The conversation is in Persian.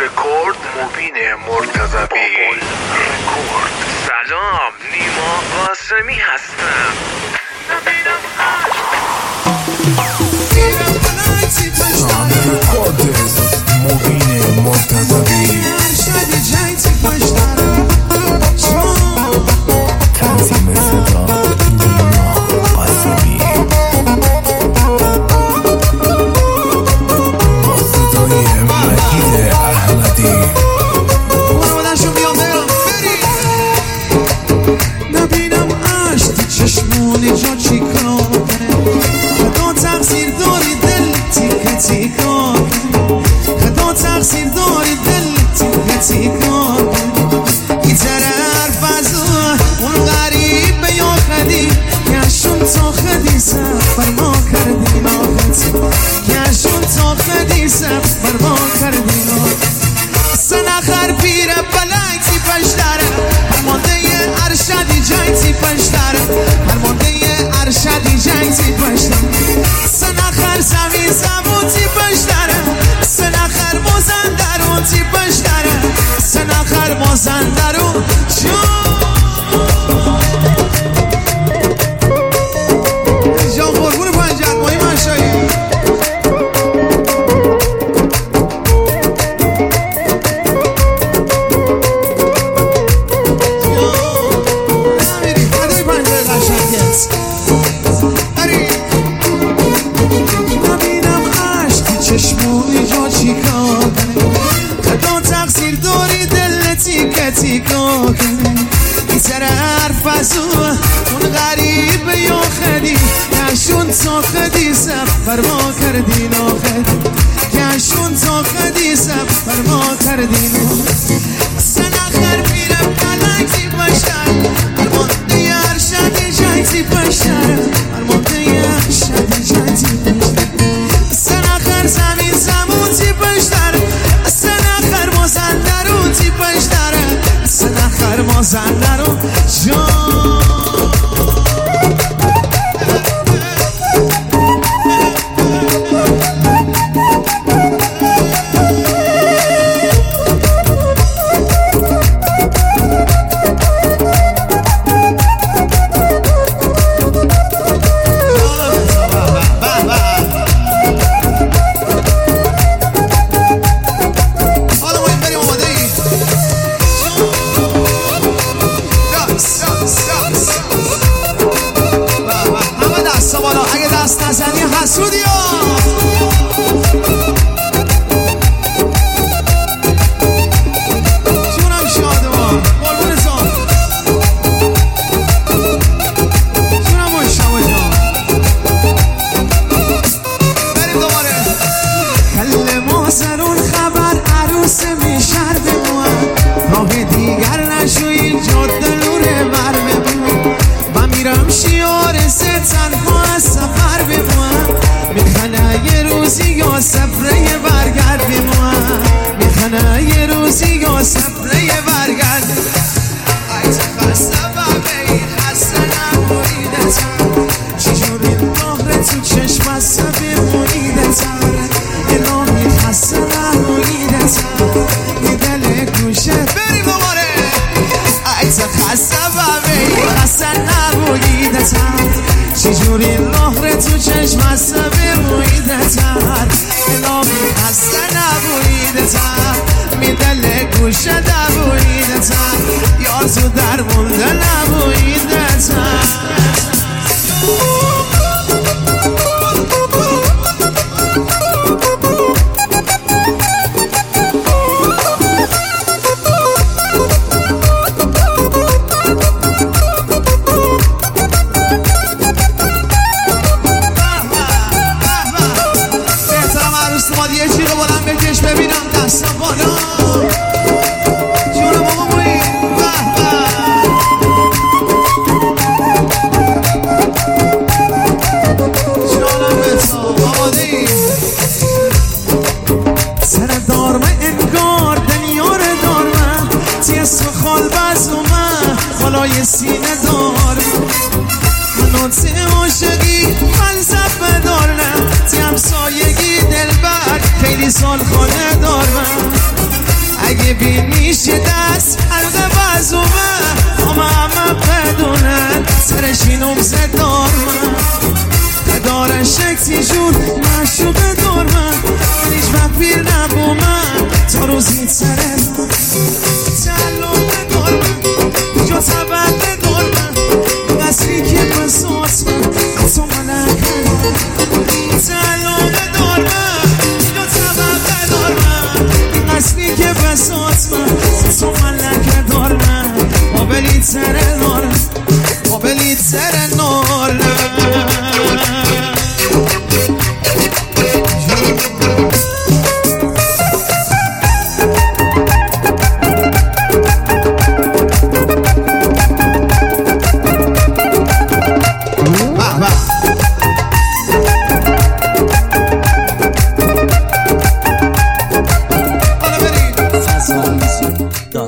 رکورد مبین مرتضوی رکورد. سلام، نیما قاسمی هستم. رکورد مبین مرتضوی تنظیم صدا نیما قاسمی با صدای مجید احمدی. نبینم عشق تو چشمونی جا چی کار کنه، خدا تقصیر داری دل تیکه تیکار کنه، خدا تقصیر داری دل تیکه تیکار کنه. این طرف از اون غریبه یا خدی کشون تا خدی سفر ما کردین آخدی، کشون تا خدی سفر ما کردین آخدی. سنخر پیره بلایتی پشتره فرمانده ارشدی جایتی پشتره، فرمانده ارشدی جایتی پشتره. سنخر زمین زموتی پشتره، سنخر مزندروتی پشتره، سنخر مزندرو جان قربون پنجر مایی منشایی. چشمونی جا چی کار کنه، خدا تقصیر داری دل تیکه تیکا کنه. این طرف از اون غریبه یا خدی کشون تا خدی سفر ما کردین آخدی، کشون تا خدی سفر ما کردین آخدی. سنخر میرم بلکتی پشتر فرمانده ارشدی جایتی پشتر، فرمانده ارشدی جایتی پشتر. سنخر زمین زموتی پشتره، سنخر مزندروتی پشتره، سنخر مزندرو جان. اگه دست نزنی حسودی ها جونم شادمان قربون زان جونم مشتبه جان. بریم دوباره. کل مازرون خبر عروس میشر بمون، راه دیگر نشوی جاده نور بر بمون. من میرم شیار سه تنها از سفر بمون، میخنه یه روزی یا سفره برگرد بمون، میخنه یه روزی یا سفره برگرد. ایت خسته ببه این خسته نبویدتم، چجوری نهره تو چشم بسته بمونیدتم، الهی خسته نبویدتم یه دل گوشه. بریم دوباره. ایت خسته ببه این خسته نبویدتم، چجوری نهره تو چشم بسته بمونیدتم، الهی خسته نبویدتم می دل گوشه نبویدتم، یار تو در مونده نبویدتم. یه چی رو بلند بکش ببینم دستا بالا. جونم آقا مویی جانم بسا آماده ای سر دارمه انگار دنیار دارمه تی اسم خال بزومه خالای سینه دارمه منو تی عاشقی فلسفه دارمه تی همسایگی دلبر خیلی سال خانه دارمه ببین میشه دست حلقه بازومه همه بدونن سرشینم زدارمه داره شکسی جون مشوقه دارمه هیچ وقت پیر نبومه تا روزی سره تعلقه دارمه جا طبقه دارمه قصری که بساس من تو ملکه تعلقه دارمه جا طبقه دارمه قصری که بساس من تو ملکه دارمه قابلی تره دارمه قابلی تره دارمه فضایی